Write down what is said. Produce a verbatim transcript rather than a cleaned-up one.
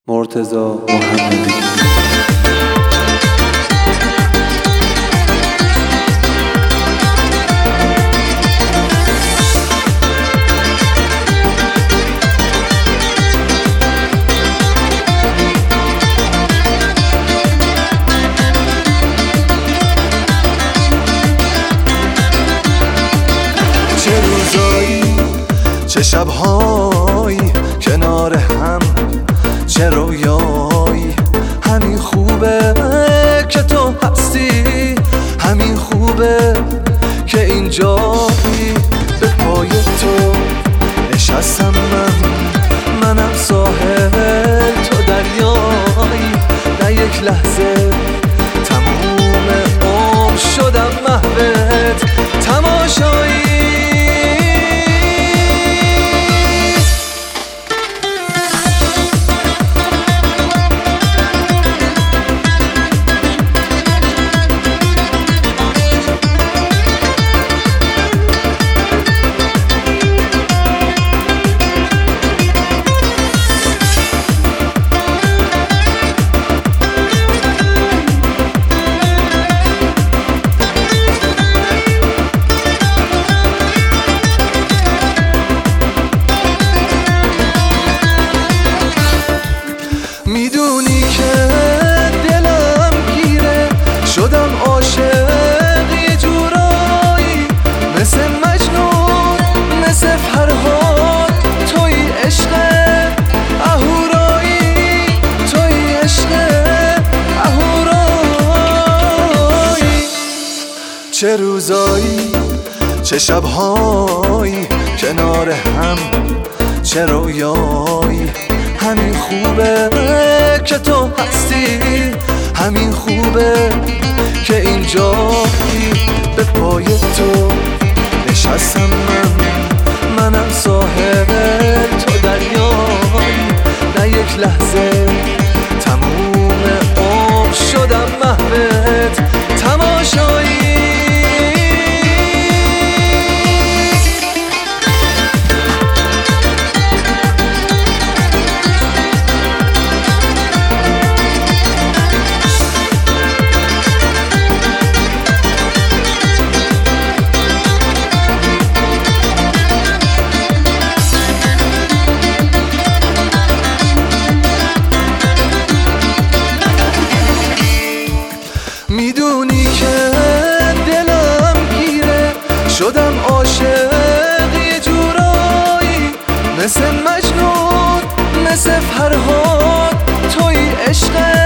مرتضی محمدی. چه روزایی چه شبهایی کنار هم، چه رویایی. همین خوبه که تو هستی، همین خوبه که اینجایی. به پای تو نشستم من، منم ساحل تو دریایی. نه یک لحظه تموم عمر شدم محوت تماشایی. میدونی که دلم گیره، شدم عاشق یه جورایی. مثل مجنون مثل فرهاد توی عشق اهورایی، توی عشق اهورایی. چه روزایی چه شبهایی کنار هم، چه رویایی. همین خوبه که تو هستی، همین خوبه که اینجایی. به پای تو نشستم من، منم ساحل تو دریایی. نه یک لحظه تموم عمر شدم محوت تماشایی. میدونی که دلم گیره، شدم عاشق یه جورایی. مثل مجنون مثل فرهاد توی عشق